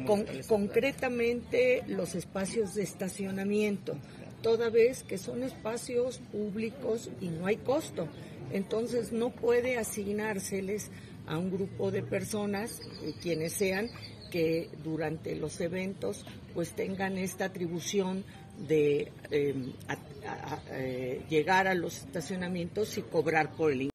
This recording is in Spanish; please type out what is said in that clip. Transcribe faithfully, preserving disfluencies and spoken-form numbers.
Con, concretamente los espacios de estacionamiento, toda vez que son espacios públicos y no hay costo. Entonces no puede asignárseles a un grupo de personas, eh, quienes sean, que durante los eventos pues tengan esta atribución de eh, a, a, a, eh, llegar a los estacionamientos y cobrar por el